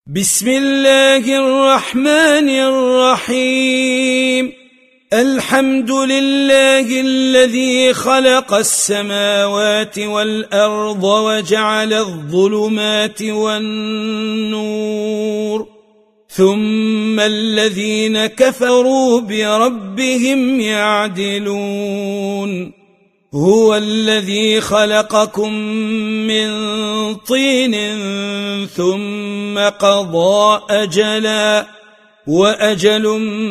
بسم الله الرحمن الرحيم. الحمد لله الذي خلق السماوات والأرض وجعل الظلمات والنور، ثم الذين كفروا بربهم يعدلون. هو الذي خلقكم من طين ثم قضى أجلا، وأجل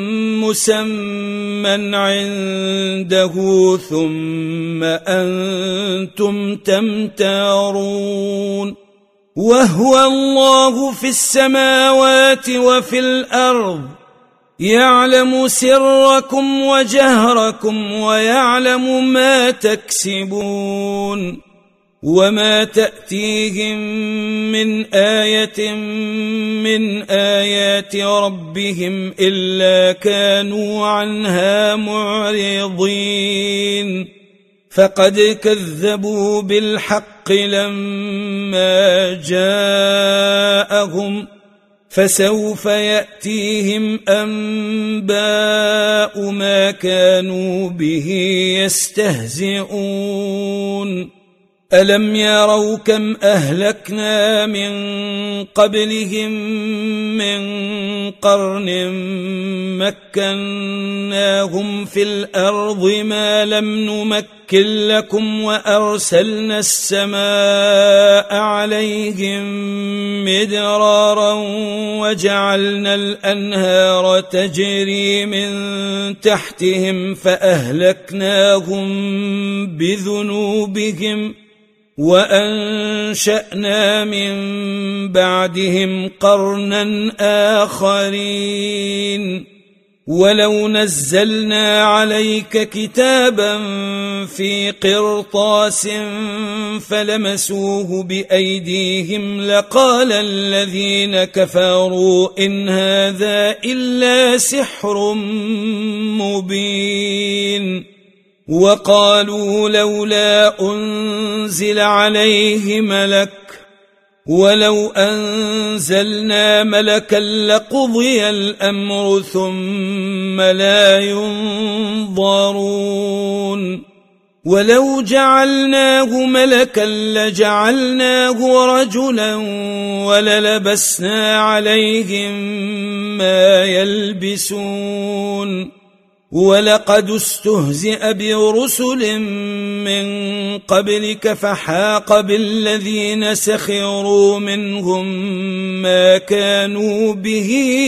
مسمى عنده، ثم أنتم تمترون. وهو الله في السماوات وفي الأرض، يعلم سركم وجهركم ويعلم ما تكسبون. وما تأتيهم من آية من آيات ربهم إلا كانوا عنها معرضين. فقد كذبوا بالحق لما جاءهم، فسوف يأتيهم أنباء ما كانوا به يستهزئون. ألم يروا كم أهلكنا من قبلهم من قرن مكناهم في الأرض ما لم نمكن لكم، وأرسلنا السماء عليهم مدرارا، وجعلنا الأنهار تجري من تحتهم، فأهلكناهم بذنوبهم، وأنشأنا من بعدهم قرنا آخرين. ولو نزلنا عليك كتابا في قرطاس فلمسوه بأيديهم لقال الذين كفروا إن هذا إلا سحر مبين. وقالوا لولا أنزل عليه ملك، ولو أنزلنا ملكا لقضي الأمر ثم لا ينظرون. ولو جعلناه ملكا لجعلناه رجلا وللبسنا عليهم ما يلبسون. ولقد استهزئ برسل من قبلك فحاق بالذين سخروا منهم ما كانوا به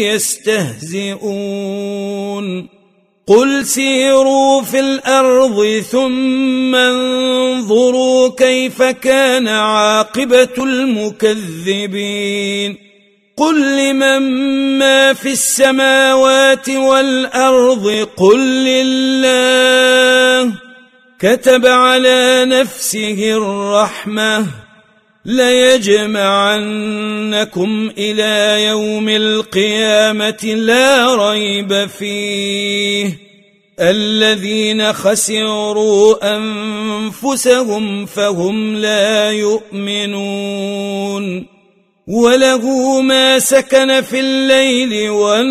يستهزئون. قل سيروا في الأرض ثم انظروا كيف كان عاقبة المكذبين. قل لمن ما في السماوات والأرض قل لله. كتب على نفسه الرحمة ليجمعنكم إلى يوم القيامة لا ريب فيه. الذين خسروا أنفسهم فهم لا يؤمنون. وله ما سكن في الليل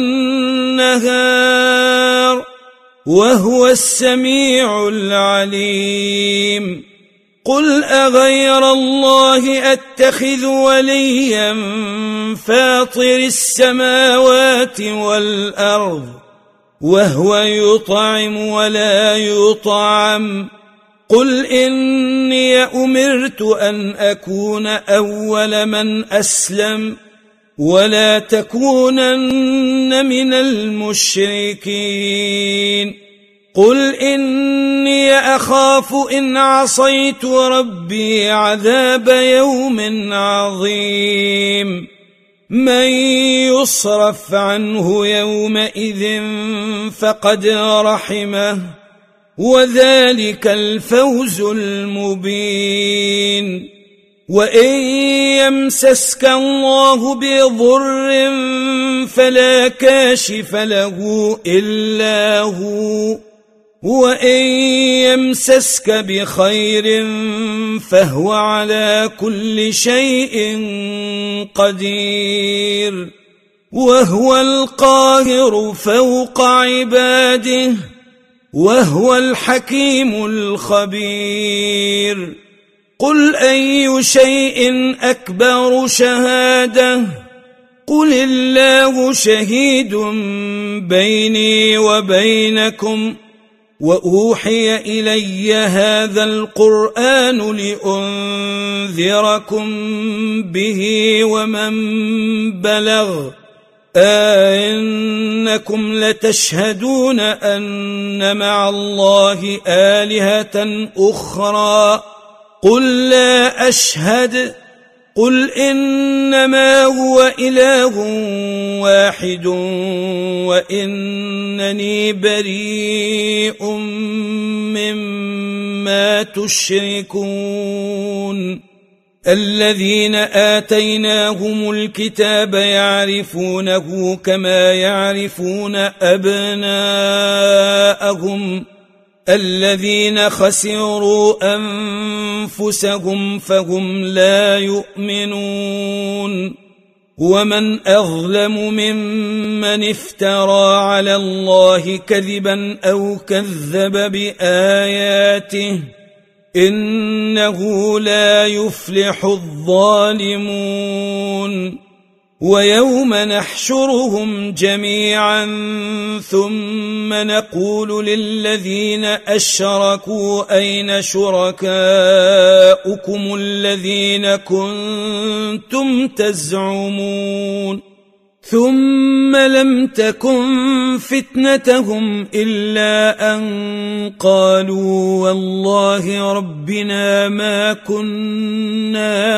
والنهار وهو السميع العليم. قل أغير الله أتخذ وليا فاطر السماوات والأرض وهو يطعم ولا يطعم. قل إني أمرت أن أكون أول من أسلم ولا تكونن من المشركين. قل إني أخاف إن عصيت ربي عذاب يوم عظيم. من يصرف عنه يومئذ فقد رحمه، وذلك الفوز المبين. وإن يمسسك الله بضر فلا كاشف له إلا هو، وإن يمسسك بخير فهو على كل شيء قدير، وهو القاهر فوق عباده، وهو الحكيم الخبير. قل أي شيء أكبر شهادة؟ قل الله شهيد بيني وبينكم، وأوحي إلي هذا القرآن لأنذركم به ومن بلغ. أئنكم لتشهدون أن مع الله آلهة أخرى؟ قل لا أشهد. قل إنما هو إله واحد وإنني بريء مما تشركون. الذين آتيناهم الكتاب يعرفونه كما يعرفون أبناءهم، الذين خسروا أنفسهم فهم لا يؤمنون. ومن أظلم ممن افترى على الله كذبا أو كذب بآياته، إنه لا يفلح الظالمون. ويوم نحشرهم جميعا ثم نقول للذين أشركوا أين شركاؤكم الذين كنتم تزعمون؟ ثم لم تكن فتنتهم إلا أن قالوا والله ربنا ما كنا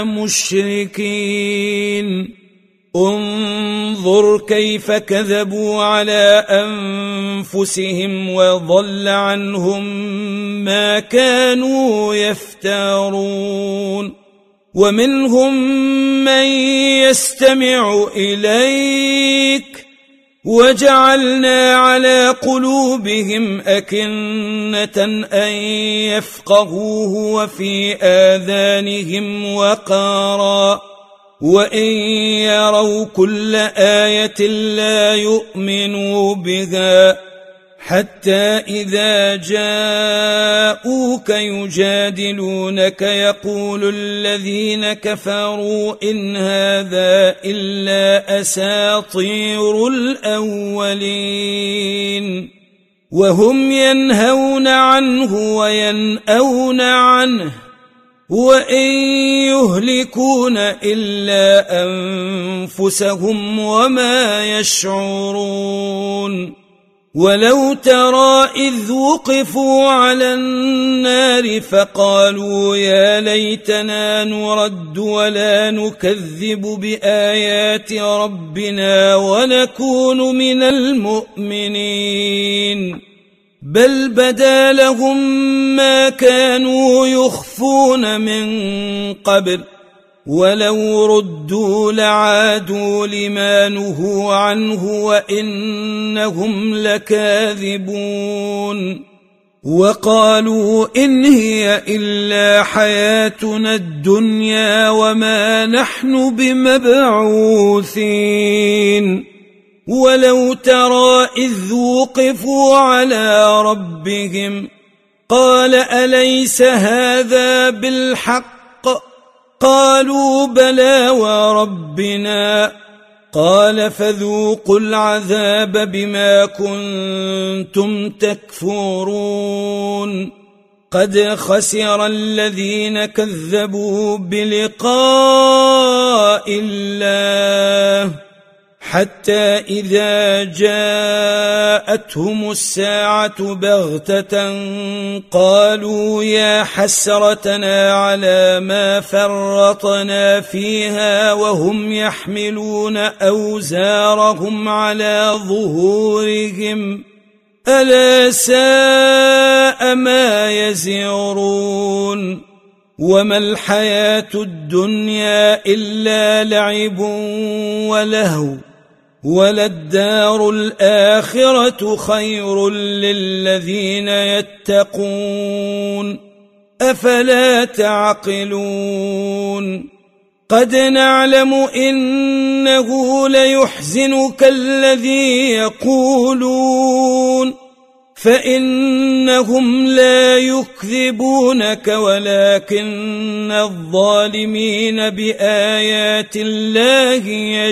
مشركين. انظر كيف كذبوا على أنفسهم وضل عنهم ما كانوا يفترون. ومنهم من يستمع إليك وجعلنا على قلوبهم أكنة أن يفقهوه وفي آذانهم وقرا، وإن يروا كل آية لا يؤمنوا بها، حتى إذا جاءوك يجادلونك يقول الذين كفروا إن هذا إلا أساطير الأولين، وهم ينهون عنه وينأون عنه، وإن يهلكون إلا أنفسهم وما يشعرون. ولو ترى إذ وقفوا على النار فقالوا يا ليتنا نرد ولا نكذب بآيات ربنا ونكون من المؤمنين، بل بدا لهم ما كانوا يخفون من قبل، ولو ردوا لعادوا لما نهوا عنه وإنهم لكاذبون. وقالوا إن هي إلا حياتنا الدنيا وما نحن بمبعوثين. ولو ترى إذ وقفوا على ربهم قال أليس هذا بالحق؟ قالوا بلى وربنا. قال فذوقوا العذاب بما كنتم تكفرون. قد خسر الذين كذبوا بلقاء الله حتى إذا جاءتهم الساعة بغتة قالوا يا حسرتنا على ما فرطنا فيها وهم يحملون أوزارهم على ظهورهم ألا ساء ما يزرون. وما الحياة الدنيا إلا لعب ولهو وللدار الآخرة خير للذين يتقون أفلا تعقلون قد نعلم إنه ليحزنك الذي يقولون فإنهم لا يكذبونك ولكن الظالمين بآيات الله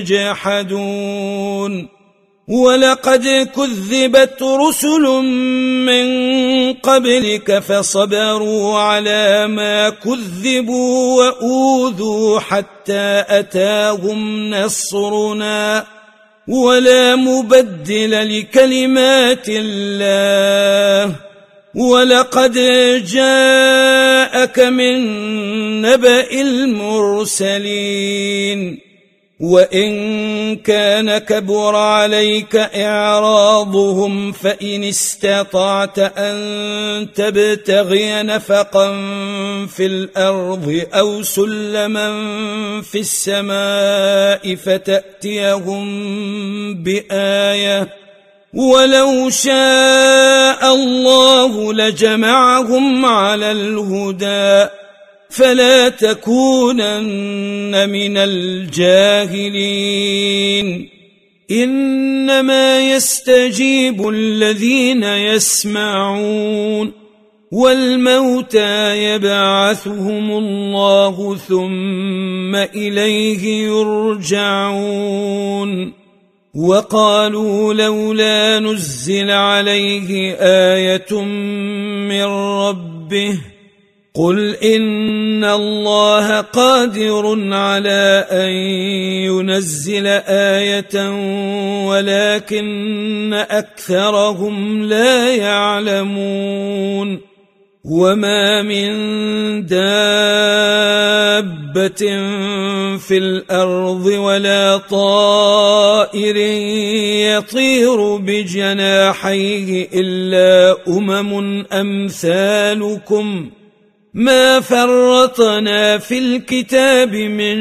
يجحدون ولقد كذبت رسل من قبلك فصبروا على ما كذبوا وأوذوا حتى أتاهم نصرنا ولا مبدل لكلمات الله ولقد جاءك من نبأ المرسلين وإن كان كبر عليك إعراضهم فإن استطعت أن تبتغي نفقا في الأرض أو سلما في السماء فتأتيهم بآية ولو شاء الله لجمعهم على الهدى فلا تكونن من الجاهلين إنما يستجيب الذين يسمعون والموتى يبعثهم الله ثم إليه يرجعون وقالوا لولا نزل عليه آية من ربه قل إن الله قادر على أن ينزل آية ولكن أكثرهم لا يعلمون وما من دابة في الأرض ولا طائر يطير بجناحيه إلا أمم أمثالكم ما فرطنا في الكتاب من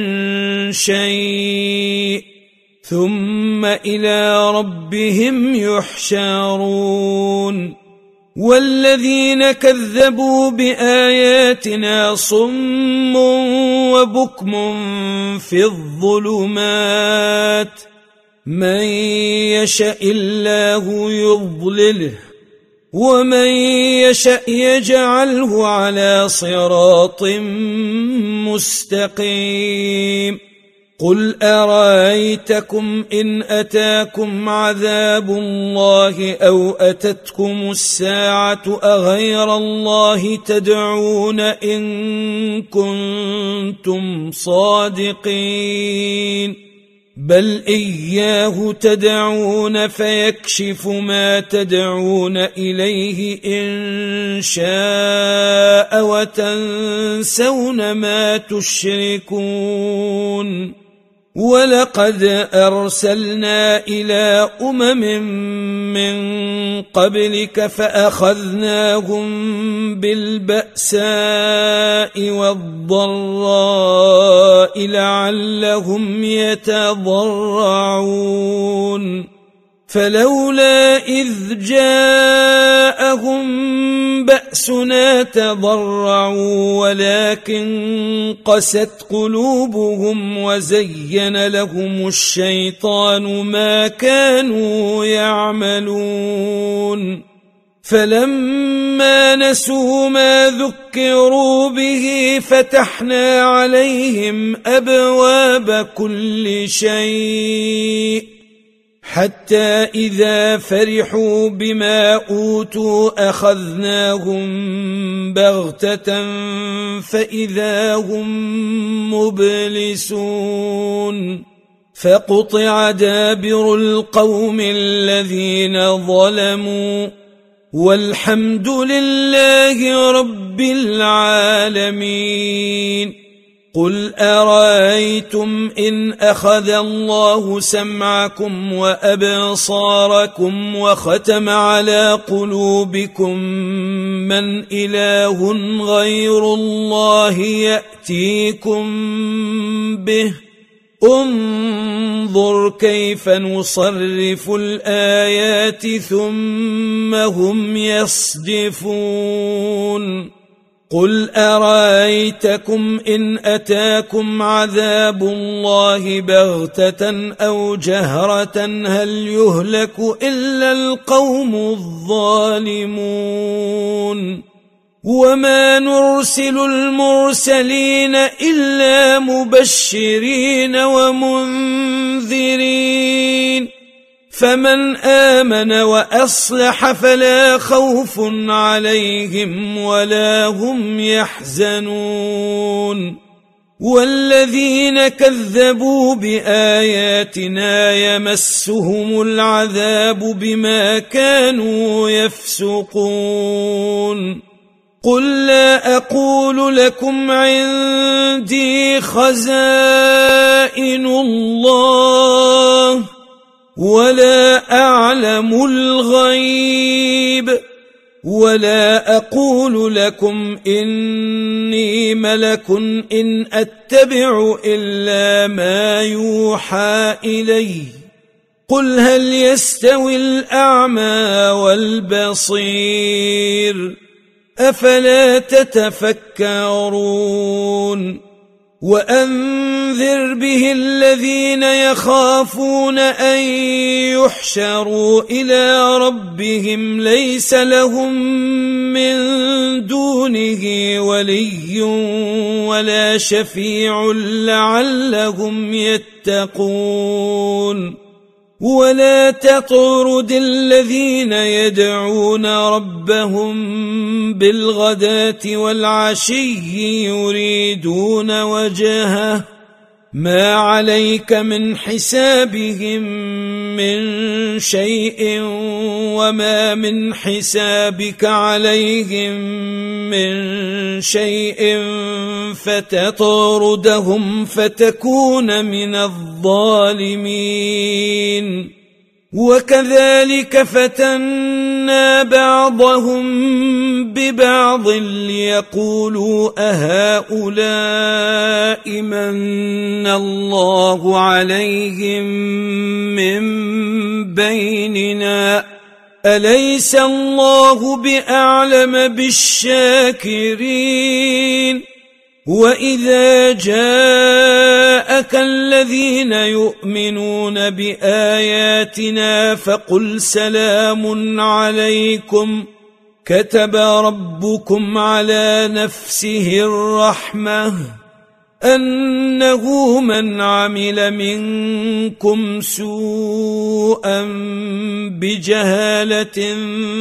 شيء ثم إلى ربهم يحشرون والذين كذبوا بآياتنا صم وبكم في الظلمات من يشاء الله يضلله ومن يشاء يجعله على صراط مستقيم قل أرأيتكم إن أتاكم عذاب الله أو أتتكم الساعة أغير الله تدعون إن كنتم صادقين بل إياه تدعون فيكشف ما تدعون إليه إن شاء وتنسون ما تشركون ولقد أرسلنا إلى من قبلك فأخذناهم بالبأساء والضراء لعلهم يتضرعون فلولا إذ جاءهم بأسنا تضرعوا ولكن قست قلوبهم وزين لهم الشيطان ما كانوا يعملون فلما نسوا ما ذكروا به فتحنا عليهم أبواب كل شيء حتى إذا فرحوا بما أوتوا أخذناهم بغتة فإذا هم مبلسون فقطع دابر القوم الذين ظلموا والحمد لله رب العالمين قل أرأيتم إن أخذ الله سمعكم وأبصاركم وختم على قلوبكم من إله غير الله يأتيكم به انظر كيف نصرف الآيات ثم هم يصدفون قل أرأيتكم إن أتاكم عذاب الله بغتة أو جهرة هل يهلك إلا القوم الظالمون وما نرسل المرسلين إلا مبشرين ومنذرين فمن آمن وأصلح فلا خوف عليهم ولا هم يحزنون والذين كذبوا بآياتنا يمسهم العذاب بما كانوا يفسقون قل لا أقول لكم عندي خزائن الله ولا أعلم الغيب ولا أقول لكم إني ملك إن أتبع إلا ما يوحى إلي قل هل يستوي الأعمى والبصير أفلا تتفكرون وأنذر به الذين يخافون أن يحشروا إلى ربهم ليس لهم من دونه ولي ولا شفيع لعلهم يتقون ولا تطرد الذين يدعون ربهم بالغداة والعشي يريدون وجهه ما عليك من حسابهم من شيء وما من حسابك عليهم من شيء فتطردهم فتكون من الظالمين وكذلك فتنا بعضهم ببعض ليقولوا أهؤلاء من الله عليهم من بيننا أليس الله بأعلم بالشاكرين وإذا جاءك الذين يؤمنون بآياتنا فقل سلام عليكم كتب ربكم على نفسه الرحمة أنه من عمل منكم سوءا بجهالة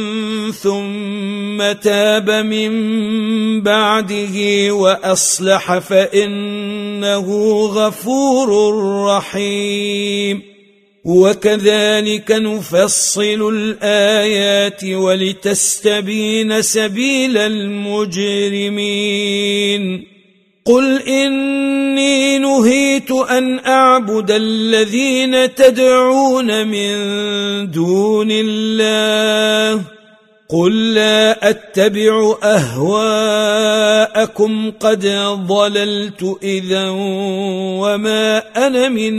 ثم تاب من بعده وأصلح فإنه غفور رحيم وكذلك نفصل الآيات ولتستبين سبيل المجرمين قل إني نهيت أن أعبد الذين تدعون من دون الله قل لا أتبع أهواءكم قد ضللت إذا وما أنا من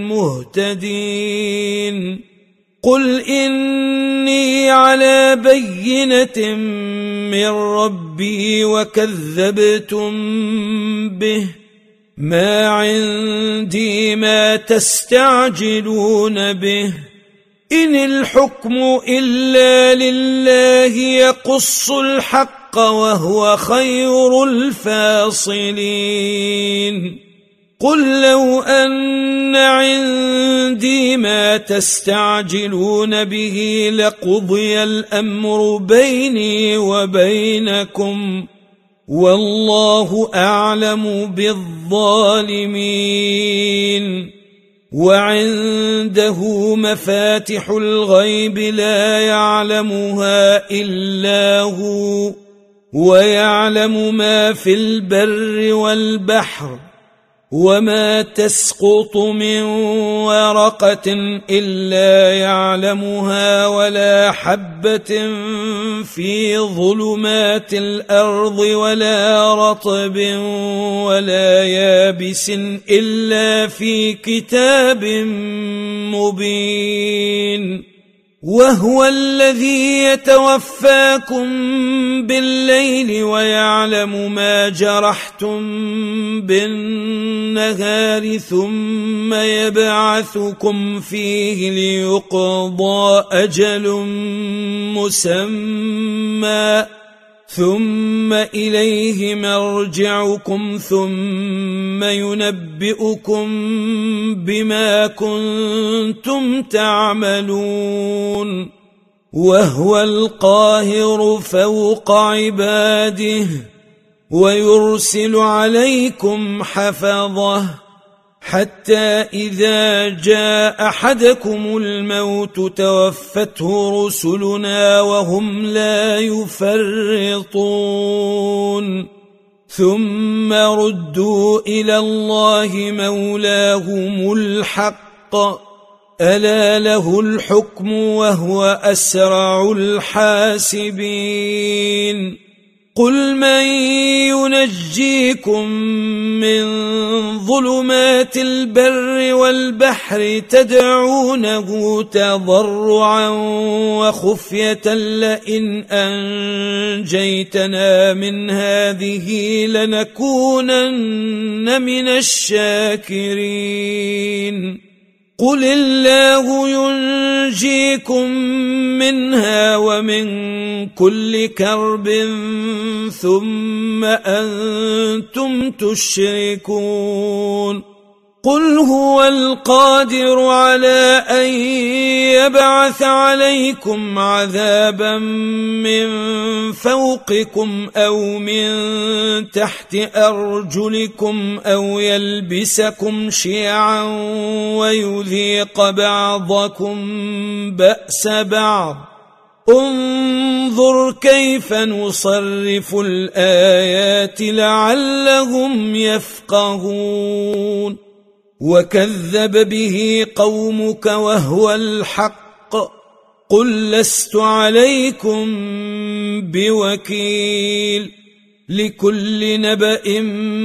المهتدين قل إني على بينة من ربي وكذبتم به ما عندي ما تستعجلون به إن الحكم إلا لله يقص الحق وهو خير الفاصلين قل لو أن عندي ما تستعجلون به لقضي الأمر بيني وبينكم والله أعلم بالظالمين وعنده مفاتح الغيب لا يعلمها إلا هو ويعلم ما في البر والبحر وما تسقط من ورقة إلا يعلمها ولا حبة في ظلمات الأرض ولا رطب ولا يابس إلا في كتاب مبين. وهو الذي يتوفاكم بالليل ويعلم ما جرحتم بالنهار ثم يبعثكم فيه ليقضى أجل مسمى ثم إليه مرجعكم ثم ينبئكم بما كنتم تعملون. وهو القاهر فوق عباده ويرسل عليكم حفظه حتى إذا جاء أحدكم الموت توفته رسلنا وهم لا يفرطون ثم ردوا إلى الله مولاهم الحق ألا له الحكم وهو أسرع الحاسبين. قل من ينجيكم من ظلمات البر والبحر تدعونه تضرعا وخفية لئن أنجيتنا من هذه لنكونن من الشاكرين. قل الله ينجيكم منها ومن كل كرب ثم أنتم تشركون. قل هو القادر على أن يبعث عليكم عذابا من فوقكم أو من تحت أرجلكم أو يلبسكم شيعا ويذيق بعضكم بأس بعض. انظر كيف نصرف الآيات لعلهم يفقهون. وكذب به قومك وهو الحق قل لست عليكم بوكيل. لكل نبأ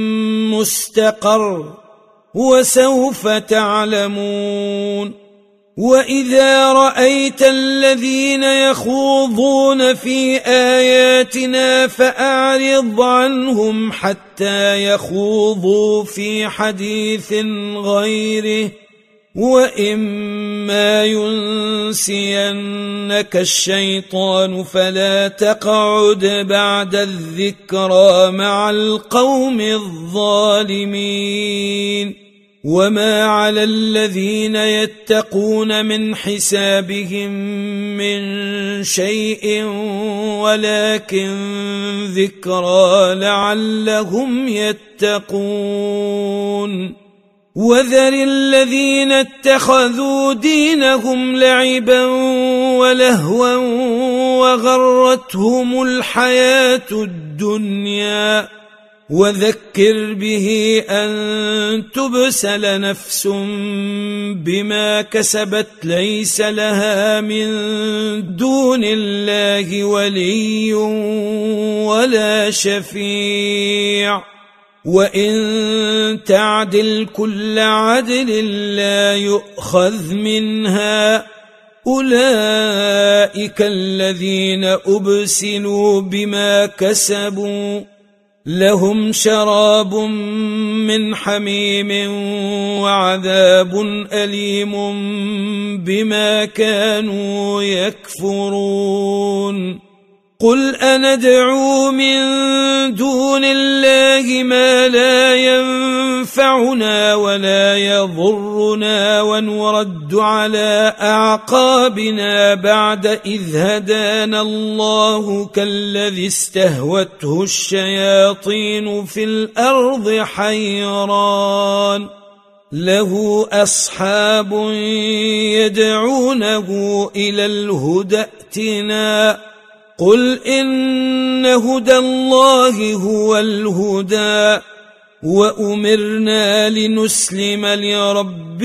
مستقر وسوف تعلمون. وإذا رأيت الذين يخوضون في آياتنا فأعرض عنهم حتى يخوضوا في حديث غيره وإما ينسينك الشيطان فلا تقعد بعد الذكرى مع القوم الظالمين. وما على الذين يتقون من حسابهم من شيء ولكن ذكرى لعلهم يتقون. وذر الذين اتخذوا دينهم لعبا ولهوا وغرتهم الحياة الدنيا وذكر به أن تبسل نفس بما كسبت ليس لها من دون الله ولي ولا شفيع وإن تعدل كل عدل لا يؤخذ منها. أولئك الذين أبسلوا بما كسبوا لهم شراب من حميم وعذاب أليم بما كانوا يكفرون. قل أندعو من دون الله ما لا ينفعنا ولا يضرنا ونرد على أعقابنا بعد إذ هدانا الله كالذي استهوته الشياطين في الأرض حيران له أصحاب يدعونه إلى الهدى ائتنا. قل إن هدى الله هو الهدى وأمرنا لنسلم لرب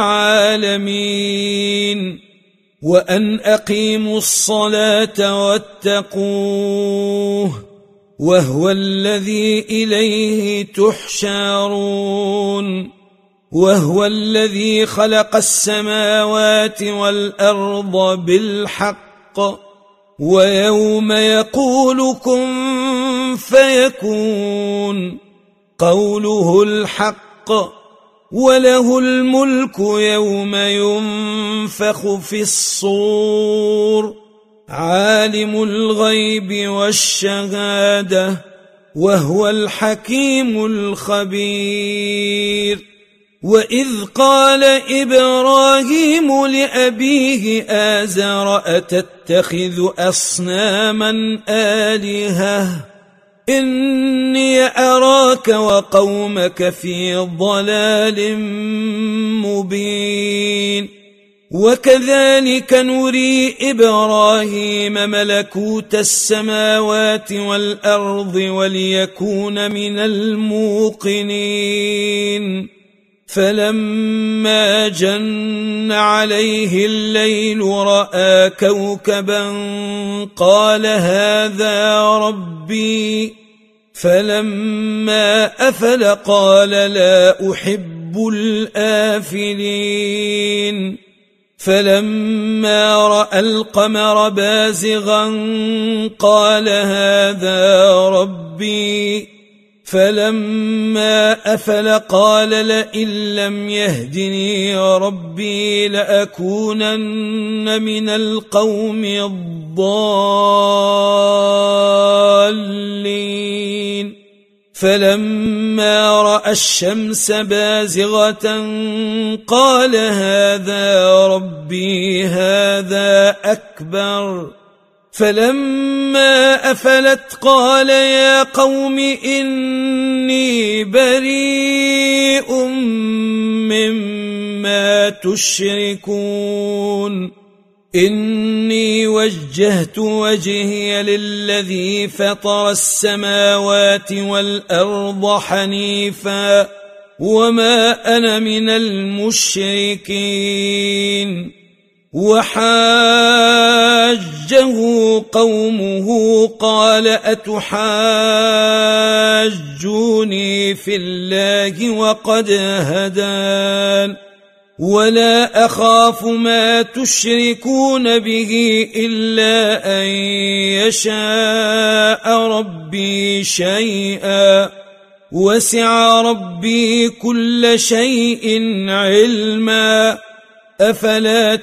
العالمين وأن أقيموا الصلاة واتقوه وهو الذي إليه تحشرون وهو الذي خلق السماوات والأرض بالحق ويوم يقول كن فيكون قوله الحق وله الملك يوم ينفخ في الصور عالم الغيب والشهادة وهو الحكيم الخبير وإذ قال إبراهيم لأبيه آزر أتتخذ أصناما آلهة إني أراك وقومك في ضلال مبين وكذلك نري إبراهيم ملكوت السماوات والأرض وليكون من الموقنين فلما جن عليه الليل رأى كوكبا قال هذا ربي فلما أفل قال لا أحب الآفلين فلما رأى القمر بازغا قال هذا ربي فلما أفل قال لئن لم يهدني ربي لأكونن من القوم الضالين فلما رأى الشمس بازغة قال هذا ربي هذا أكبر فلما أفلت قال يا قوم إني بريء مما تشركون إني وجهت وجهي للذي فطر السماوات والأرض حنيفا وما أنا من المشركين وحاجه قومه قال أتحاجوني في الله وقد هدان ولا أخاف ما تشركون به إلا أن يشاء ربي شيئا وسع ربي كل شيء علما أفلا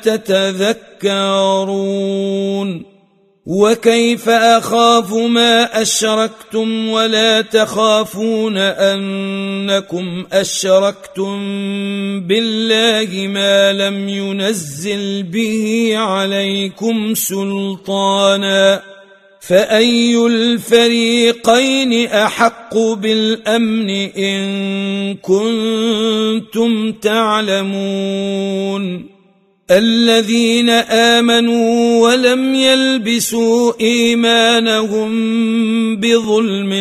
تتذكرون وكيف أخاف ما أشركتم ولا تخافون أنكم أشركتم بالله ما لم ينزل به عليكم سلطانا فأي الفريقين أحق بالأمن إن كنتم تعلمون الذين آمنوا ولم يلبسوا إيمانهم بظلم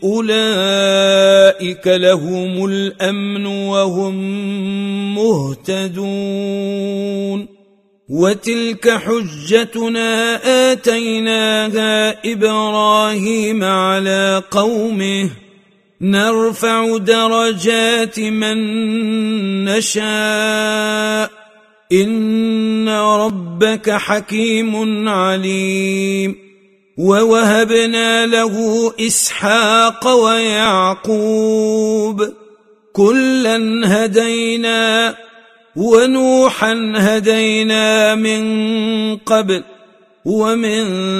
أولئك لهم الأمن وهم مهتدون وتلك حجتنا آتيناها إبراهيم على قومه نرفع درجات من نشاء إن ربك حكيم عليم ووهبنا له إسحاق ويعقوب كلا هدينا ونوحا هدينا من قبل ومن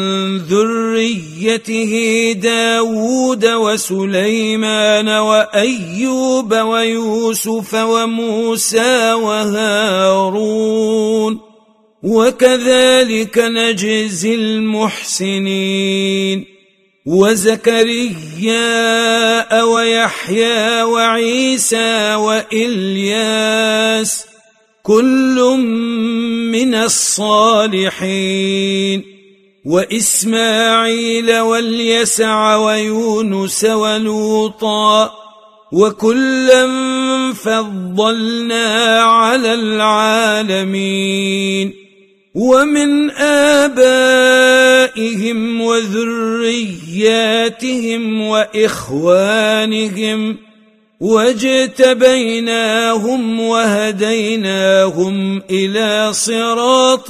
ذريته داود وسليمان وأيوب ويوسف وموسى وهارون وكذلك نجزي المحسنين وزكريا ويحيى وعيسى وإلياس كل من الصالحين وإسماعيل واليسع ويونس ولوطا وكلا فضلنا على العالمين ومن آبائهم وذرياتهم وإخوانهم واجتبيناهم وهديناهم إلى صراط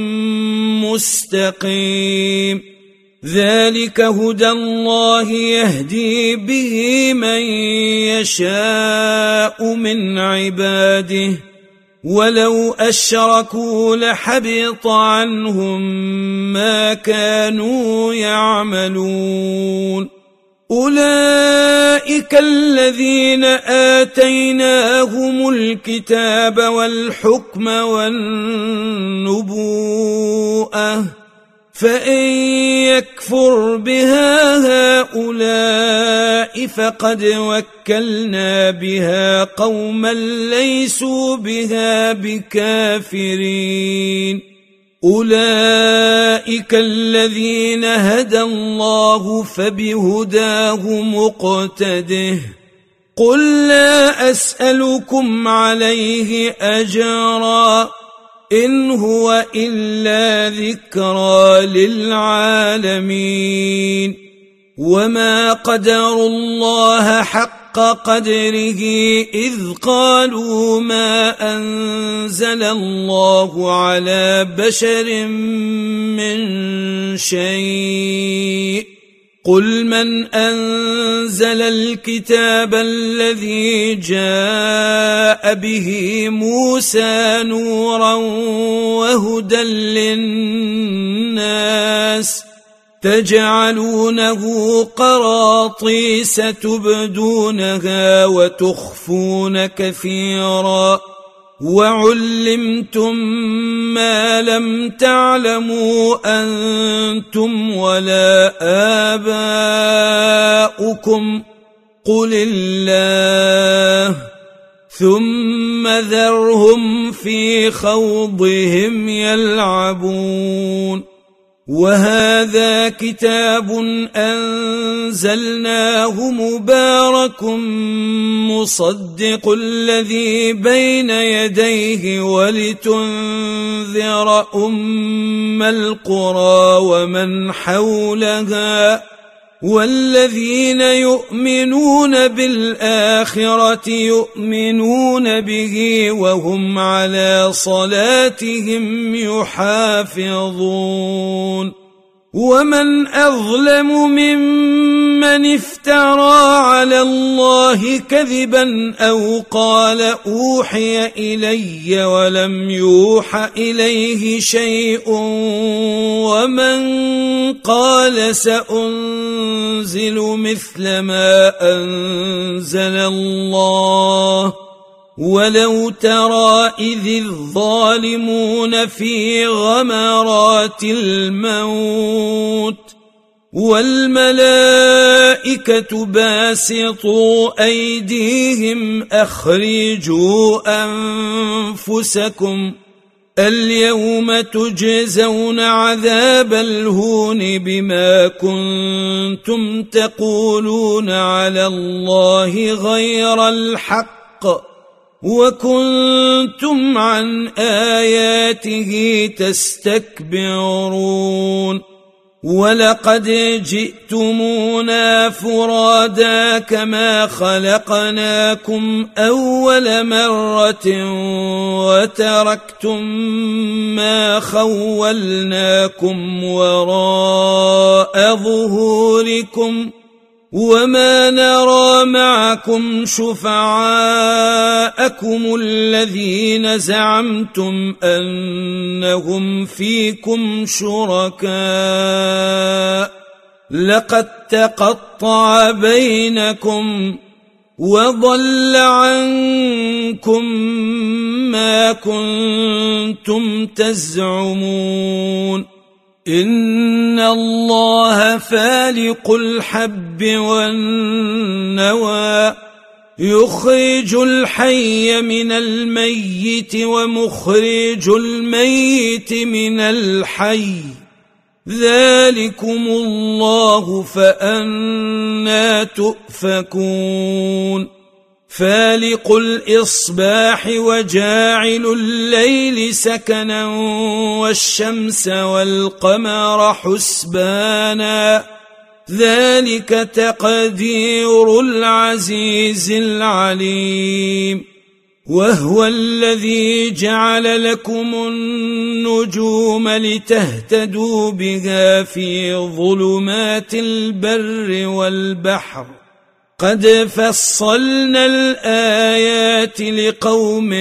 مستقيم ذلك هدى الله يهدي به من يشاء من عباده ولو أشركوا لحبط عنهم ما كانوا يعملون أولئك الذين آتيناهم الكتاب والحكم والنبوءة فإن يكفر بها هؤلاء فقد وكلنا بها قوما ليسوا بها بكافرين أولئك الذين هدى الله فبهداه مقتده قل لا أسألكم عليه أجرا إن هو إلا ذكرى للعالمين وما قدروا الله حق قدره إذ قالوا ما أنزل الله على بشر من شيء قل من أنزل الكتاب الذي جاء به موسى نورا وهدى للناس تجعلونه قراطيس تبدونها وتخفون كثيرا وعلمتم ما لم تعلموا أنتم ولا آباؤكم قل الله ثم ذرهم في خوضهم يلعبون وهذا كتاب أنزلناه مبارك مصدق الذي بين يديه ولتنذر أم القرى ومن حولها والذين يؤمنون بالآخرة يؤمنون به وهم على صلاتهم يحافظون ومن أظلم ممن افترى على الله كذبا أو قال أوحي إلي ولم يوح إليه شيء ومن قال سأنزل مثل ما أنزل الله ولو ترى إذ الظالمون في غمرات الموت والملائكة باسطوا أيديهم أخرجوا أنفسكم اليوم تجزون عذاب الهون بما كنتم تقولون على الله غير الحق وكنتم عن آياته تستكبرون ولقد جئتمونا فرادا كما خلقناكم أول مرة وتركتم ما خولناكم وراء ظهوركم وما نرى معكم شفعاءكم الذين زعمتم أنهم فيكم شركاء لقد تقطع بينكم وضل عنكم ما كنتم تزعمون إن الله فالق الحب والنوى يخرج الحي من الميت ومخرج الميت من الحي ذلكم الله فأنى تؤفكون فالق الإصباح وجاعل الليل سكنا والشمس والقمر حسبانا ذلك تقدير العزيز العليم وهو الذي جعل لكم النجوم لتهتدوا بها في ظلمات البر والبحر قد فصلنا الآيات لقوم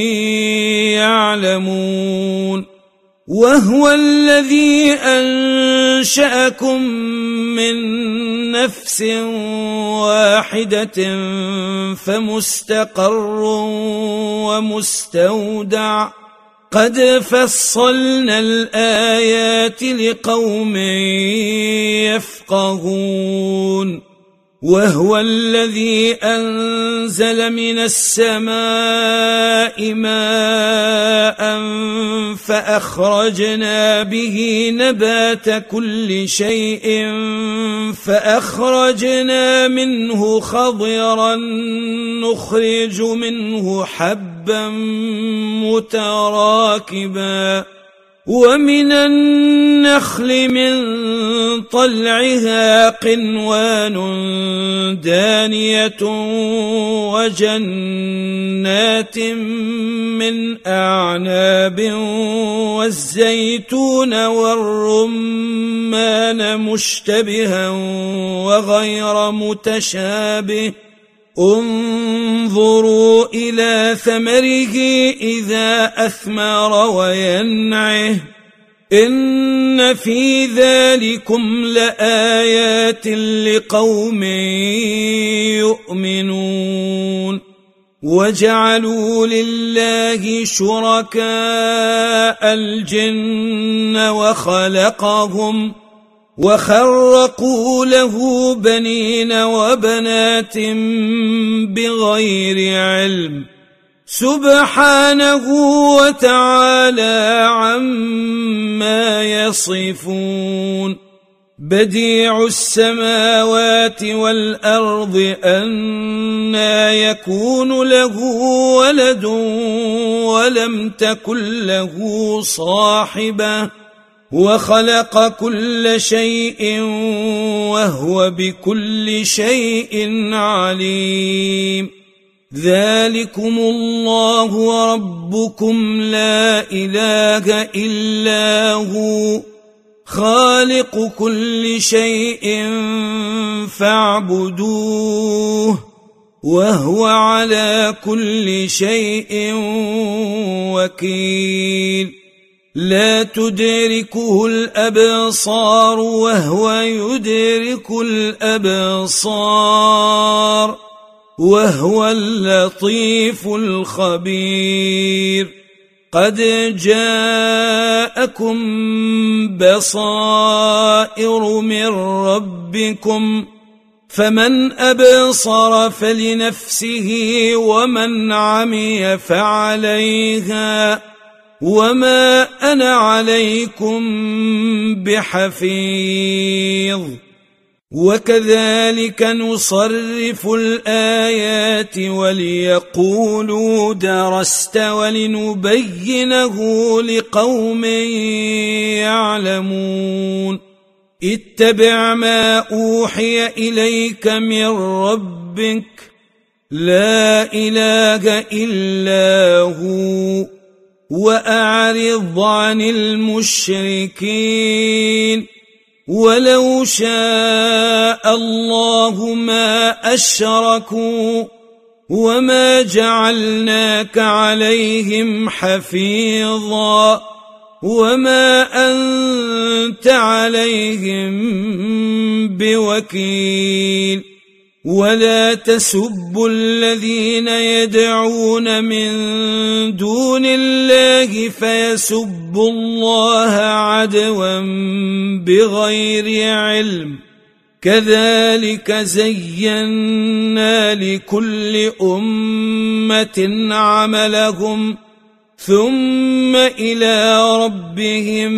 يعلمون وهو الذي أنشأكم من نفس واحدة فمستقر ومستودع قد فصلنا الآيات لقوم يفقهون وهو الذي أنزل من السماء ماء فأخرجنا به نبات كل شيء فأخرجنا منه خضرا نخرج منه حبا متراكبا ومن النخل من طلعها قنوان دانية وجنات من أعناب والزيتون والرمان مشتبها وغير متشابه انظروا إلى ثمره إذا أثمر وينعه إن في ذلكم لآيات لقوم يؤمنون وجعلوا لله شركاء الجن وخلقهم وخرقوا له بنين وبنات بغير علم سبحانه وتعالى عما يصفون بديع السماوات والأرض أنى يكون له ولد ولم تكن له صاحبة وخلق كل شيء وهو بكل شيء عليم ذلكم الله ربكم لا إله إلا هو خالق كل شيء فاعبدوه وهو على كل شيء وكيل لا تدركه الأبصار وهو يدرك الأبصار وهو اللطيف الخبير قد جاءكم بصائر من ربكم فمن أبصر فلنفسه ومن عمي فعليها وما أنا عليكم بحفيظ وكذلك نصرف الآيات وليقولوا درست ولنبينه لقوم يعلمون اتبع ما أوحي إليك من ربك لا إله إلا هو وأعرض عن المشركين ولو شاء الله ما أشركوا وما جعلناك عليهم حفيظا وما أنت عليهم بوكيل ولا تسبوا الذين يدعون من دون الله فيسبوا الله عدوا بغير علم كذلك زينا لكل أمة عملهم ثم إلى ربهم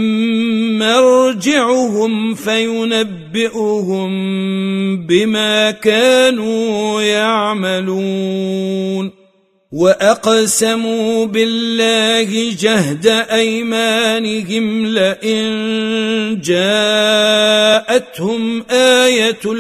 مرجعهم فينبئهم بما كانوا يعملون وأقسموا بالله جهد أيمانهم لئن جاءتهم آية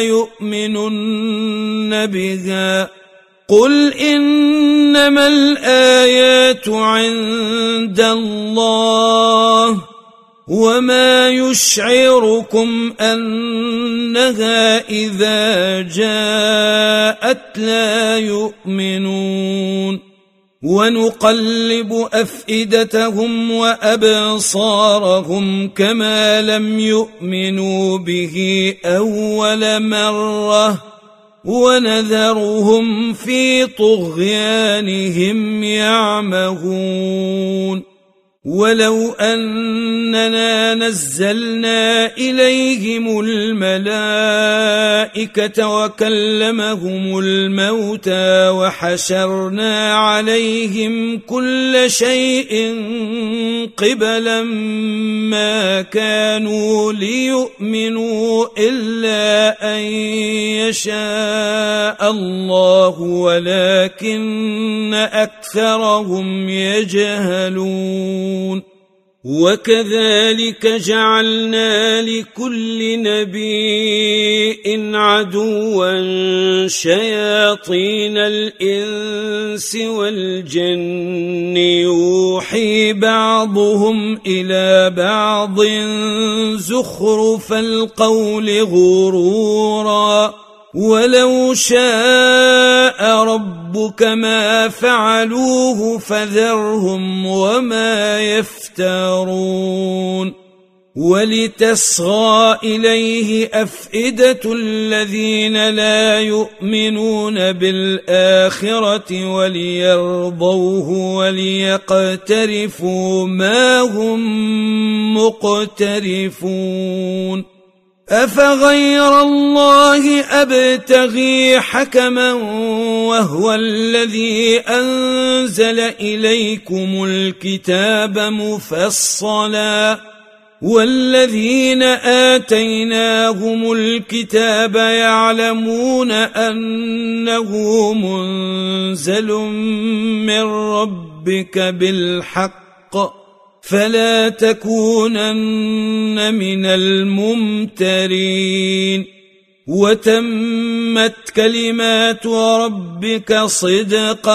ليؤمنن بها قل إنما الآيات عند الله وما يشعركم أنها إذا جاءت لا يؤمنون ونقلب أفئدتهم وأبصارهم كما لم يؤمنوا به أول مرة ونذرهم في طغيانهم يعمهون ولو أننا نزلنا إليهم الملائكة وكلمهم الموتى وحشرنا عليهم كل شيء قبلا ما كانوا ليؤمنوا إلا أن يشاء الله ولكن أكثرهم يجهلون وكذلك جعلنا لكل نبي عدوا شياطين الإنس والجن يوحي بعضهم إلى بعض زخرف القول غرورا ولو شاء ربك ما فعلوه فذرهم وما يفترون ولتصغى إليه أفئدة الذين لا يؤمنون بالآخرة وليرضوه وليقترفوا ما هم مقترفون أفغير الله أبتغي حكما وهو الذي أنزل إليكم الكتاب مفصلا والذين آتيناهم الكتاب يعلمون أنه منزل من ربك بالحق فلا تكونن من الممترين وتمت كلمات ربك صدقا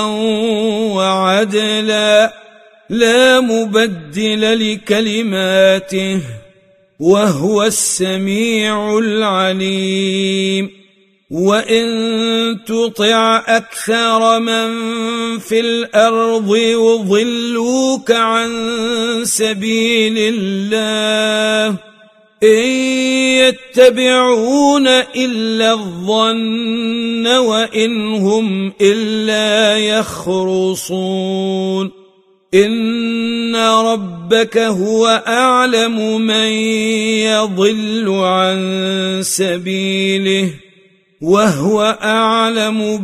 وعدلا لا مبدل لكلماته وهو السميع العليم وإن تطع أكثر من في الأرض يضلوك عن سبيل الله إن يتبعون إلا الظن وإن هم إلا يخرصون إن ربك هو أعلم من يضل عن سبيله وهو أعلم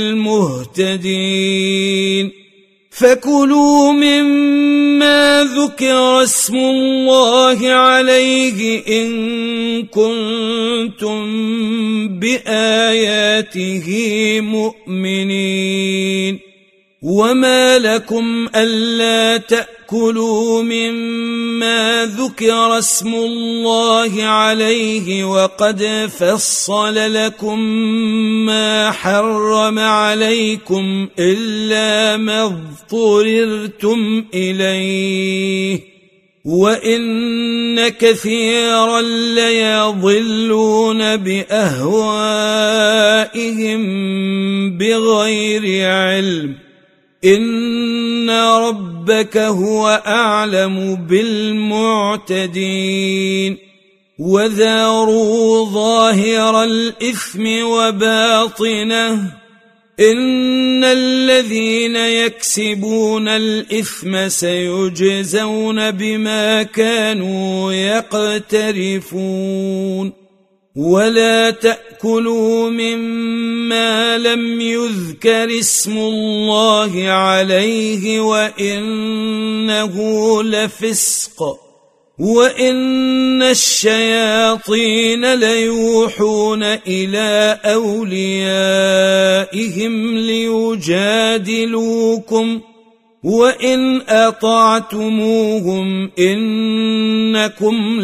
بالمهتدين فكلوا مما ذكر اسم الله عليه إن كنتم بآياته مؤمنين وما لكم ألا تأكلوا مما ذكر اسم الله عليه وقد فصل لكم ما حرم عليكم إلا ما اضطررتم إليه وإن كثيرا ليضلون بأهوائهم بغير علم إن ربك هو أعلم بالمعتدين وذاروا ظاهر الإثم وباطنه إن الذين يكسبون الإثم سيجزون بما كانوا يقترفون ولا تأكلوا مما لم يذكر اسم الله عليه وإنه لفسق وإن الشياطين ليوحون إلى أوليائهم ليجادلوكم وإن أطعتموهم إنكم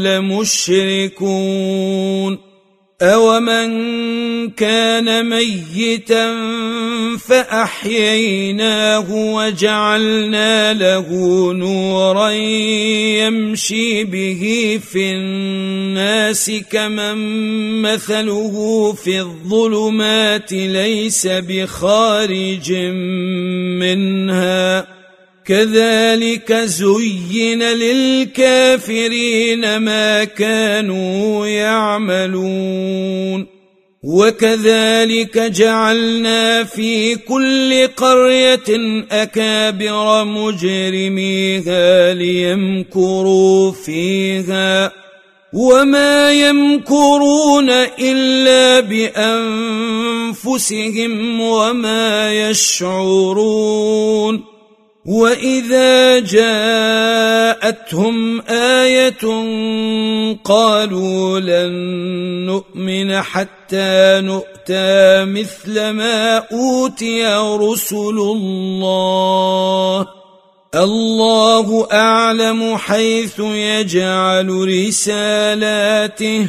لمشركون أومن كان ميتا فأحييناه وجعلنا له نورا يمشي به في الناس كمن مثله في الظلمات ليس بخارج منها كذلك زين للكافرين ما كانوا يعملون وكذلك جعلنا في كل قرية أكابر مجرميها ليمكروا فيها وما يمكرون إلا بأنفسهم وما يشعرون وإذا جاءتهم آية قالوا لن نؤمن حتى نؤتى مثل ما أوتي رسل الله أعلم حيث يجعل رسالاته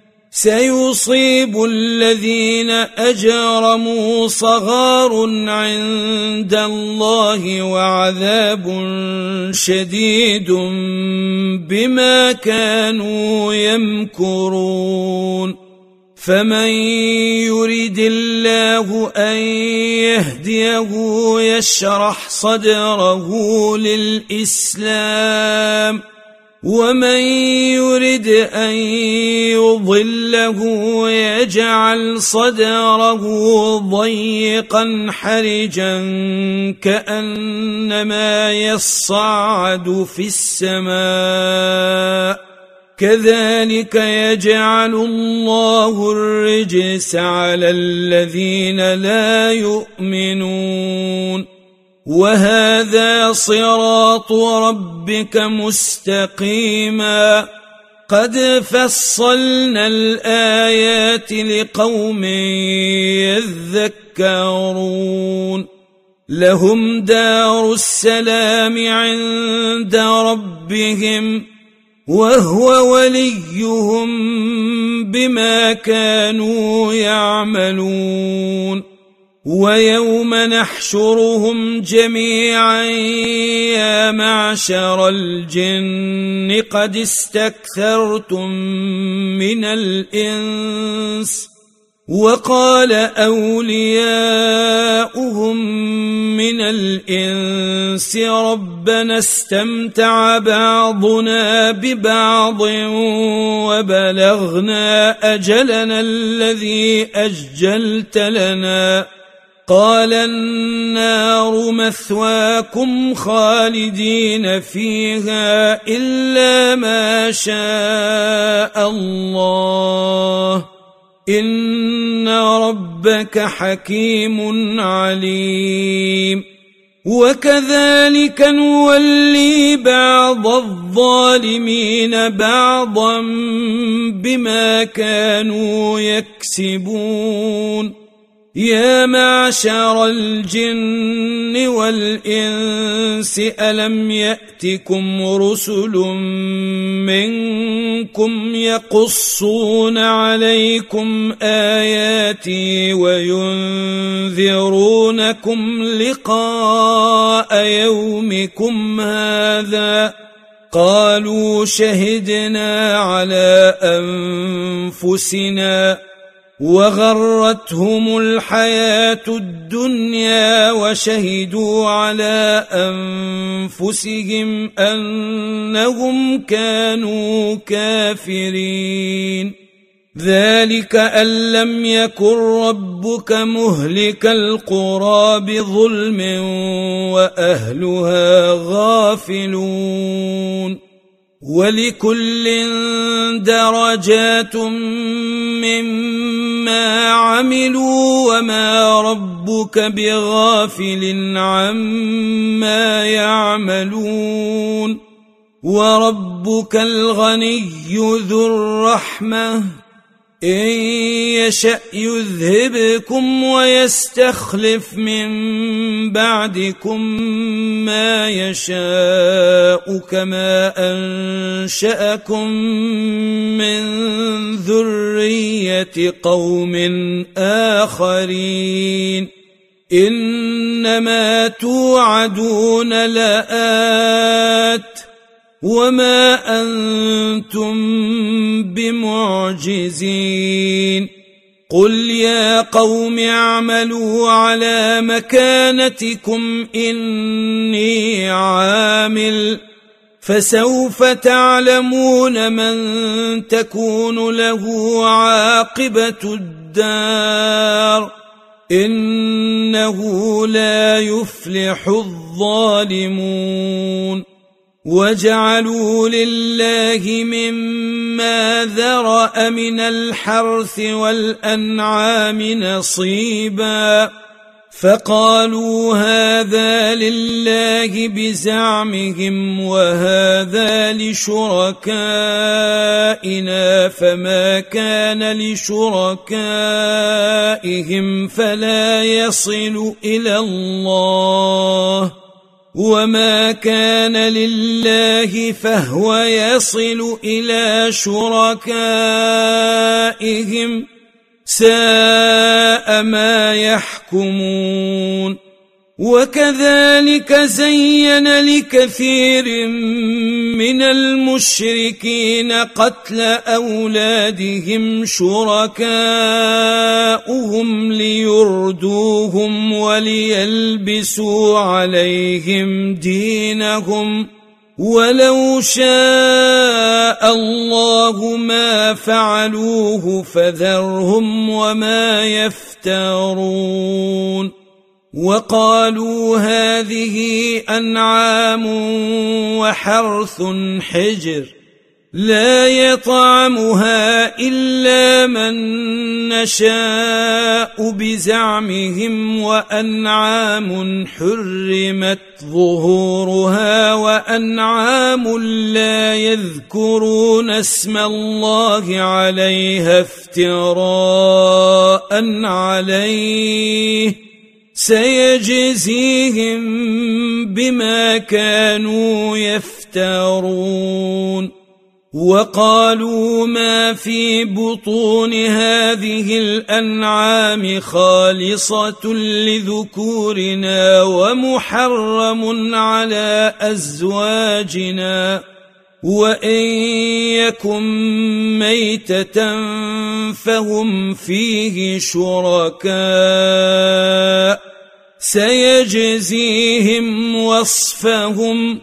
سيصيب الذين أجرموا صغار عند الله وعذاب شديد بما كانوا يمكرون فمن يرد الله أن يهديه يشرح صدره للإسلام ومن يرد أن يضله يجعل صدره ضيقا حرجا كأنما يصعد في السماء كذلك يجعل الله الرجس على الذين لا يؤمنون وهذا صراط ربك مستقيما قد فصلنا الآيات لقوم يذكرون لهم دار السلام عند ربهم وهو وليهم بما كانوا يعملون ويوم نحشرهم جميعا يا معشر الجن قد استكثرتم من الإنس وقال أولياؤهم من الإنس ربنا استمتع بعضنا ببعض وبلغنا أجلنا الذي أجلت لنا قال النار مثواكم خالدين فيها إلا ما شاء الله إن ربك حكيم عليم وكذلك نولي بعض الظالمين بعضا بما كانوا يكسبون يا معشر الجن والإنس ألم يأتكم رسل منكم يقصون عليكم آياتي وينذرونكم لقاء يومكم هذا قالوا شهدنا على أنفسنا وغرتهم الحياة الدنيا وشهدوا على أنفسهم أنهم كانوا كافرين ذلك أن لم يكن ربك مهلك القرى بظلم وأهلها غافلون ولكل درجات مما عملوا وما ربك بغافل عما يعملون وربك الغني ذو الرحمة إن يشأ يذهبكم ويستخلف من بعدكم ما يشاء كما أنشأكم من ذرية قوم آخرين إنما توعدون لآت وما أنتم بمعجزين قل يا قوم اعملوا على مكانتكم إني عامل فسوف تعلمون من تكون له عاقبة الدار إنه لا يفلح الظالمون وجعلوا لله مما ذرأ من الحرث والأنعام نصيبا فقالوا هذا لله بزعمهم وهذا لشركائنا فما كان لشركائهم فلا يصل إلى الله وما كان لله فهو يصل إلى شركائهم ساء ما يحكمون وكذلك زين لكثير من المشركين قتل أولادهم شركاؤهم ليردوهم وليلبسوا عليهم دينهم ولو شاء الله ما فعلوه فذرهم وما يفترون وقالوا هذه أنعام وحرث حجر لا يطعمها إلا من نشاء بزعمهم وأنعام حرمت ظهورها وأنعام لا يذكرون اسم الله عليها افتراء عليه سيجزيهم بما كانوا يفترون وقالوا ما في بطون هذه الأنعام خالصة لذكورنا ومحرم على أزواجنا وإن يكن ميتة فهم فيه شركاء سيجزيهم وصفهم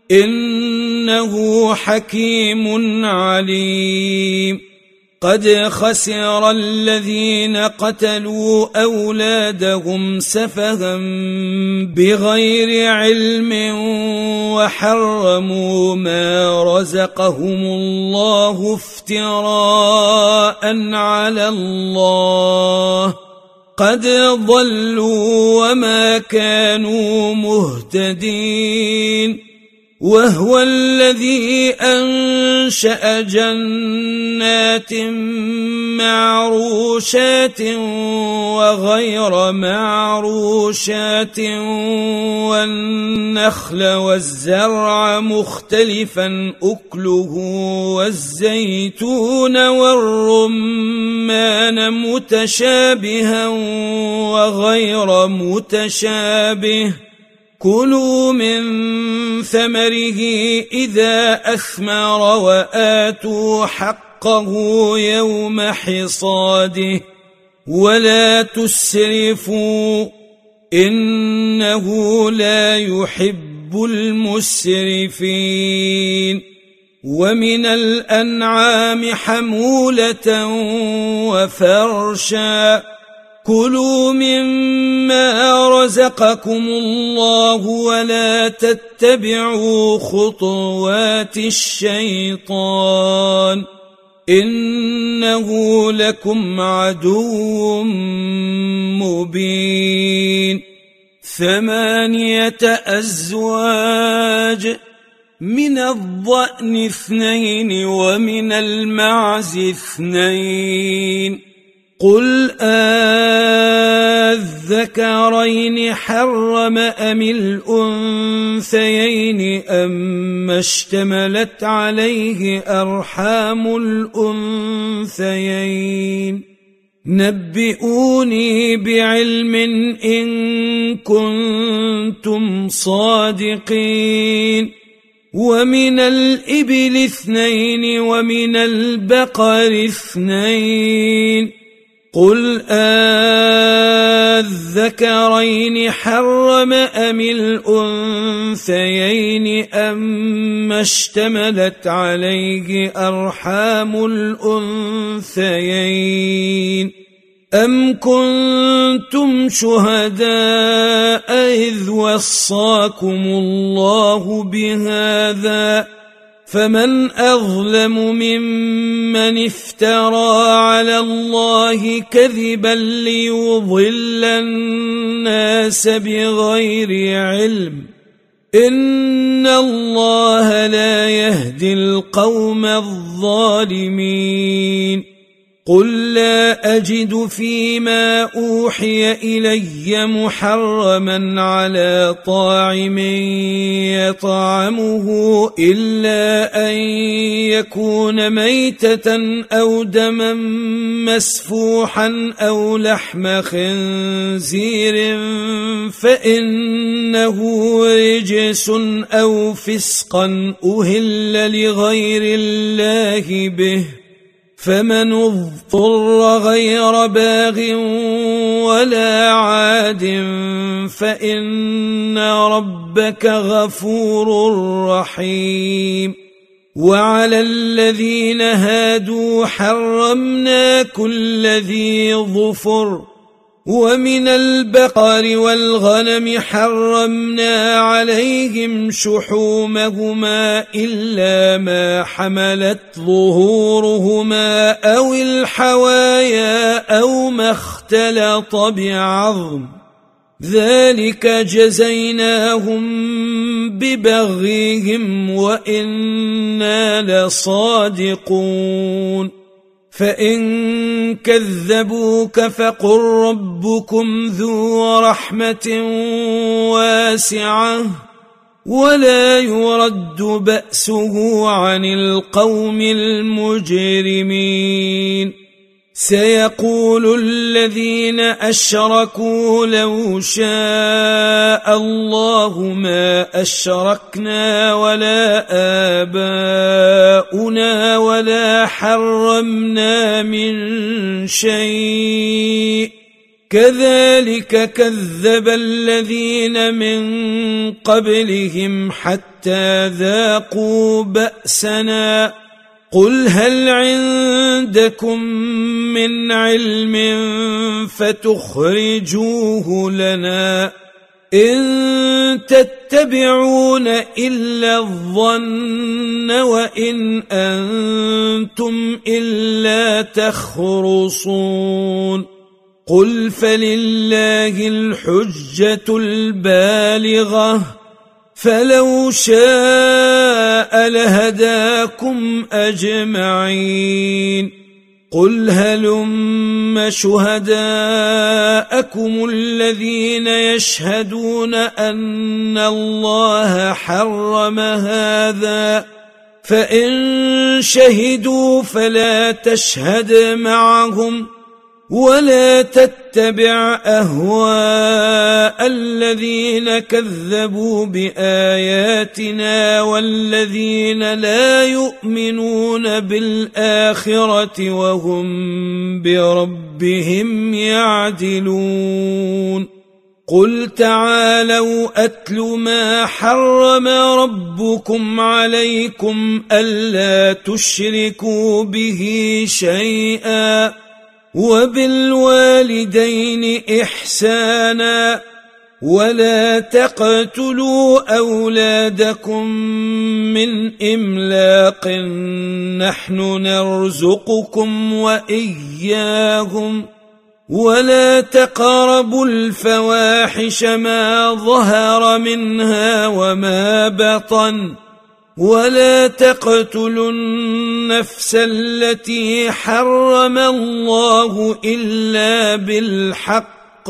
إنه حكيم عليم قد خسر الذين قتلوا أولادهم سفها بغير علم وحرموا ما رزقهم الله افتراء على الله قد ضلوا وما كانوا مهتدين وهو الذي أنشأ جنات معروشات وغير معروشات والنخل والزرع مختلفا أكله والزيتون والرمان متشابها وغير متشابه كلوا من ثمره إذا أثمر وآتوا حقه يوم حصاده ولا تسرفوا إنه لا يحب المسرفين ومن الأنعام حمولة وفرشا كلوا مما رزقكم الله ولا تتبعوا خطوات الشيطان إنه لكم عدو مبين 8 أزواج من الضأن 2 ومن المعز 2 قل الذكرين حرم أم الأنثيين أما اشتملت عليه أرحام الأنثيين نبئوني بعلم إن كنتم صادقين ومن الإبل 2 ومن البقر 2 قل الذكرين حرم أم الأنثيين أما اشتملت عليه أرحام الأنثيين أم كنتم شهداء إذ وصاكم الله بهذا فمن أظلم ممن افترى على الله كذبا ليضل الناس بغير علم إن الله لا يهدي القوم الظالمين قل لا أجد فيما أوحي إلي محرما على طاعم يطعمه إلا أن يكون ميتة أو دما مسفوحا أو لحم خنزير فإنه رجس أو فسقا أهل لغير الله به فمن اضطر غير باغ ولا عاد فإن ربك غفور رحيم وعلى الذين هادوا حرمنا كل ذي ظفر ومن البقر والغنم حرمنا عليهم شحومهما إلا ما حملت ظهورهما أو الحوايا أو ما اختلط بعظم ذلك جزيناهم ببغيهم وإنا لصادقون فإن كذبوك فقل ربكم ذو رحمة واسعة ولا يرد بأسه عن القوم المجرمين سيقول الذين أشركوا لو شاء الله ما أشركنا ولا آباؤنا ولا حرمنا من شيء كذلك كذب الذين من قبلهم حتى ذاقوا بأسنا قل هل عندكم من علم فتخرجوه لنا إن تتبعون إلا الظن وإن أنتم إلا تخرصون قل فلله الحجة البالغة فلو شاء لهداكم أجمعين قل هلم شهداءكم الذين يشهدون أن الله حرم هذا فإن شهدوا فلا تشهد معهم ولا تتبع أهواء الذين كذبوا بآياتنا والذين لا يؤمنون بالآخرة وهم بربهم يعدلون قل تعالوا أتل ما حرم ربكم عليكم ألا تشركوا به شيئا وبالوالدين إحسانا ولا تقتلوا أولادكم من إملاق نحن نرزقكم وإياهم ولا تقربوا الفواحش ما ظهر منها وما بطن ولا تقتلوا النفس التي حرم الله إلا بالحق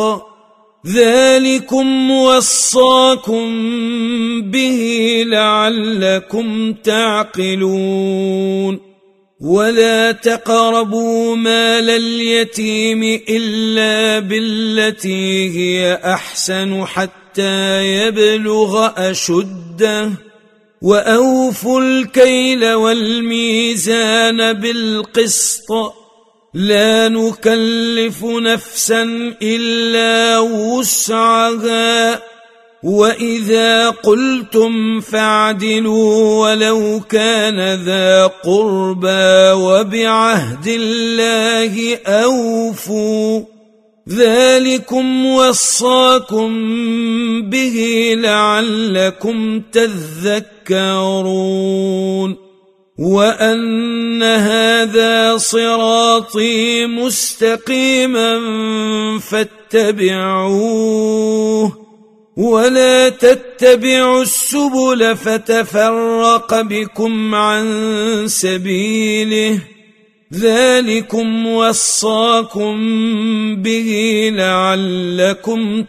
ذلكم وصاكم به لعلكم تعقلون ولا تقربوا مال اليتيم إلا بالتي هي أحسن حتى يبلغ أشده وأوفوا الكيل والميزان بالقسط لا نكلف نفسا إلا وسعها وإذا قلتم فاعدلوا ولو كان ذا قربى وبعهد الله أوفوا ذلكم وصاكم به لعلكم تذكرون وأن هذا صراطي مستقيما فاتبعوه ولا تتبعوا السبل فتفرق بكم عن سبيله ذلكم وصاكم به لعلكم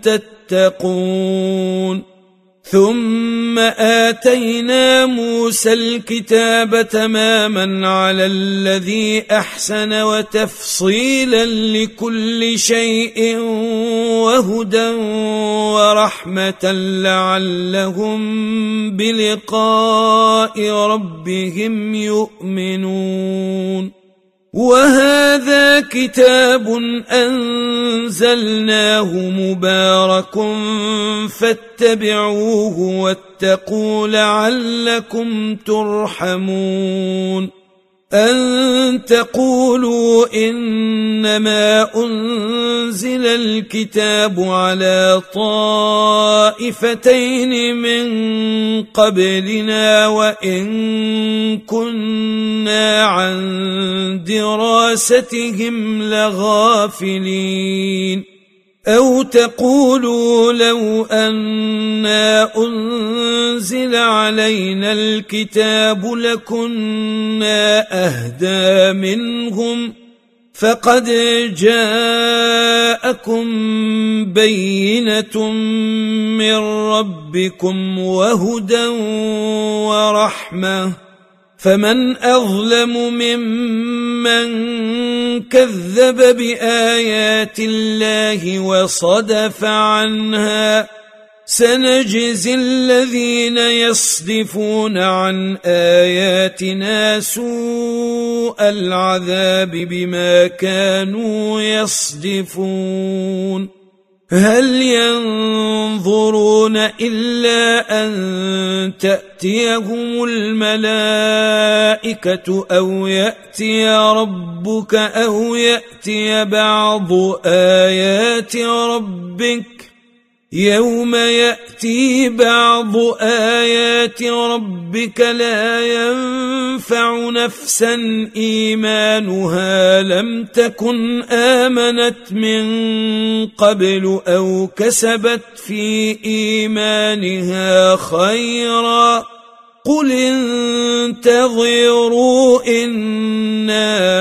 تتقون ثم آتينا موسى الكتاب تماما على الذي أحسن وتفصيلا لكل شيء وهدى ورحمة لعلهم بلقاء ربهم يؤمنون وهذا كتاب أنزلناه مبارك فاتبعوه واتقوا لعلكم ترحمون أن تقولوا إنما أنزل الكتاب على طائفتين من قبلنا وإن كنا عن دراستهم لغافلين أو تقولوا لو أنا أنزل علينا الكتاب لكنا أهدى منهم فقد جاءكم بينة من ربكم وهدى ورحمة فمن أظلم ممن كذب بآيات الله وصدف عنها سنجزي الذين يصدفون عن آياتنا سوء العذاب بما كانوا يصدفون هل ينظرون إلا أن تأتيهم الملائكة أو يأتي ربك أو يأتي بعض آيات ربك يوم يأتي بعض آيات ربك لا ينفع نفسا إيمانها لم تكن آمنت من قبل أو كسبت في إيمانها خيرا قل انتظروا إنا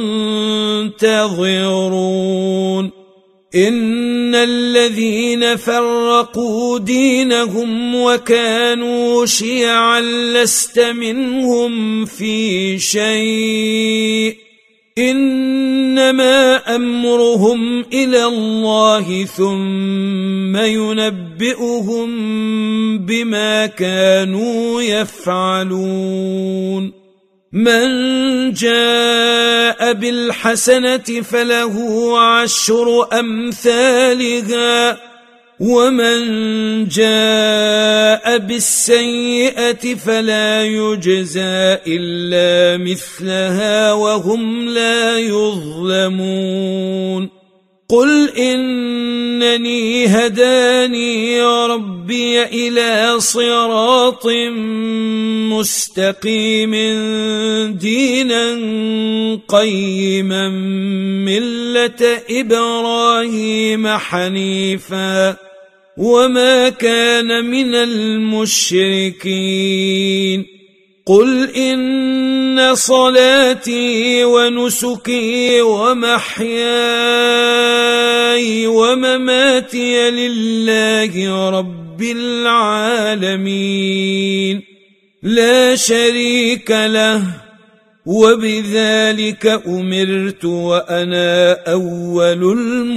منتظرون إن الذين فرقوا دينهم وكانوا شيعا لست منهم في شيء إنما أمرهم إلى الله ثم ينبئهم بما كانوا يفعلون من جاء بالحسنة فله 10 أمثالها ومن جاء بالسيئة فلا يجزى إلا مثلها وهم لا يظلمون قل إنني هداني ربي إلى صراط مستقيم دينا قيما ملة إبراهيم حنيفا وما كان من المشركين قل إن صلاتي ونسكي ومحياي ومماتي لله رب العالمين لا شريك له وبذلك أمرت وأنا أول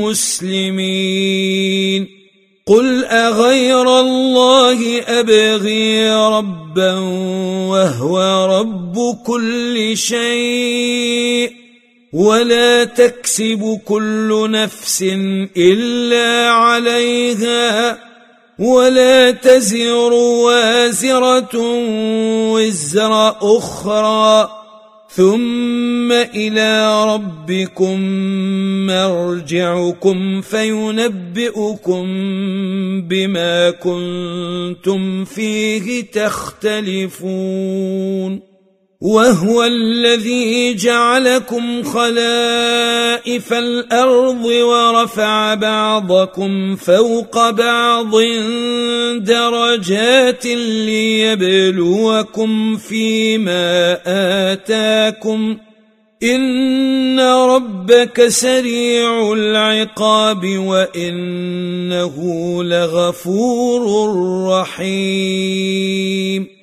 المسلمين قل أغير الله أبغي ربا وهو رب كل شيء ولا تكسب كل نفس إلا عليها ولا تزر وازرة وزر أخرى ثم إلى ربكم مرجعكم فينبئكم بما كنتم فيه تختلفون وهو الذي جعلكم خلائف الأرض ورفع بعضكم فوق بعض درجات ليبلوكم فيما آتاكم إن ربك سريع العقاب وإنه لغفور رحيم